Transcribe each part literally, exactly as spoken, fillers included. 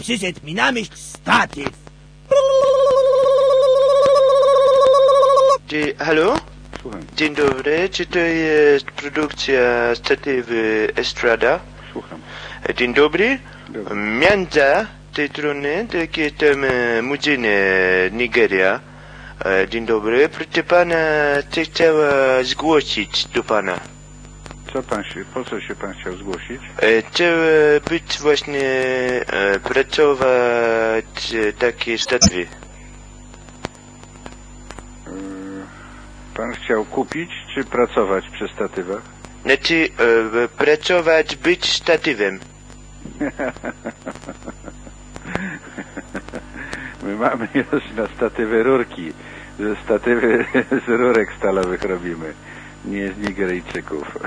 przyszedł mi na myśl statyw. Dzie- Halo? Słucham. Dzień dobry, czy to jest produkcja statywy Estrada? Słucham. E, Dzień dobry. Dobry. Międza tej strony, tak jestem e, Mudziny, Nigeria. E, Dzień dobry, proszę pana, co chciała zgłosić do pana? Co pan się, po co się pan chciał zgłosić? E, Chciała być właśnie, e, pracować e, takie statywy. Yy, Pan chciał kupić, czy pracować przy statywach? Znaczy, e, pracować, być statywem. My mamy już na statywy rurki. Ze statywy z rurek stalowych robimy. Nie z Nigeryjczyków.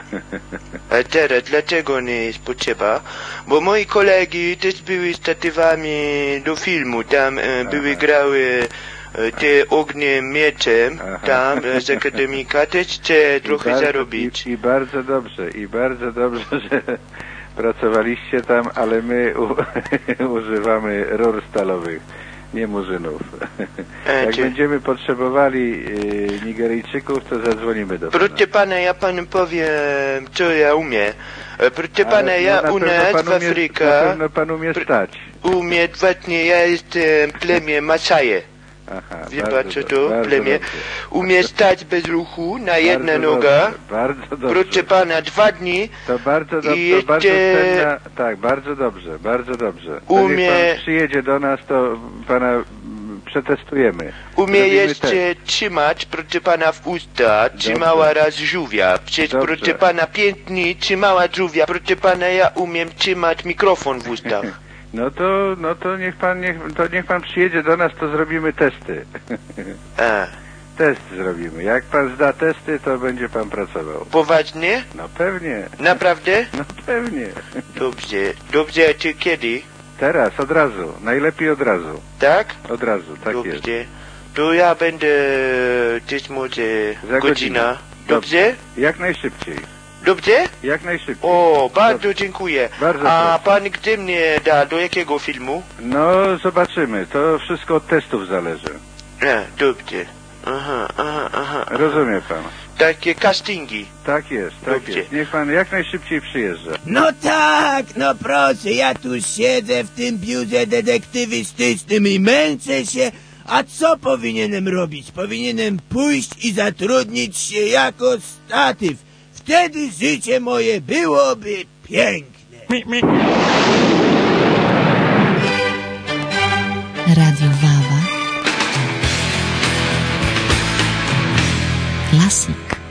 A teraz, dlaczego nie jest potrzeba? Bo moi kolegi też były statywami do filmu. Tam e, były grały e, te ognie mieczem. Aha. Tam e, z akademika też chce trochę I bardzo, zarobić. I, I bardzo dobrze, i bardzo dobrze, że pracowaliście tam, ale my u, używamy rur stalowych, nie murzynów. E, Jak czy- będziemy potrzebowali y, Nigeryjczyków, to zadzwonimy do pana. Proszę pana, ja panu powiem, co ja umiem. E, Proszę Ale pana, no, ja na u pewno nas pan w umie- Afryce Na pewno pan umie Pr- stać. umie właśnie, ja jestem plemię Masaje. Aha, Wie bardzo pan co dobrze, to? bardzo Plemię. dobrze. Umie stać bez ruchu na jedna Bardzo noga. dobrze, bardzo dobrze. Proszę pana, dwa dni. To bardzo dobrze, I to bardzo jeszcze- cenna, tak, bardzo dobrze, bardzo dobrze. To Umie- niech pan przyjedzie do nas, to pana mm, przetestujemy. Umie Zrobimy jeszcze test. trzymać, proszę pana, w usta. Trzymała raz żółwia. Przez, Dobrze. proszę pana, pięć dni trzymała żółwia. Proszę pana, ja umiem trzymać mikrofon w ustach. No to, no to niech pan, niech, to niech pan przyjedzie do nas, to zrobimy testy. A, Test zrobimy. Jak pan zda testy, to będzie pan pracował. poważnie? No pewnie, Naprawdę? no pewnie. Dobrze. Dobrze, a czy kiedy? Teraz, od razu. Najlepiej od razu. Tak? Od razu, tak Dobrze. jest. To ja będę gdzieś może Za godzina. Dobrze? Jak najszybciej. Dobrze? Jak najszybciej. O, bardzo Dobrze. dziękuję. Bardzo A proszę. pan gdzie mnie da? Do jakiego filmu? No, zobaczymy. To wszystko od testów zależy. A, dobrze. Aha, aha, aha. Rozumie pan. Takie castingi. Tak jest, tak Dobrze. jest. Niech pan jak najszybciej przyjeżdża. No tak, no proszę, ja tu siedzę w tym biurze detektywistycznym i męczę się, a co powinienem robić? Powinienem pójść i zatrudnić się jako statyw. Wtedy życie moje byłoby piękne. Radio Wawa. Klasik.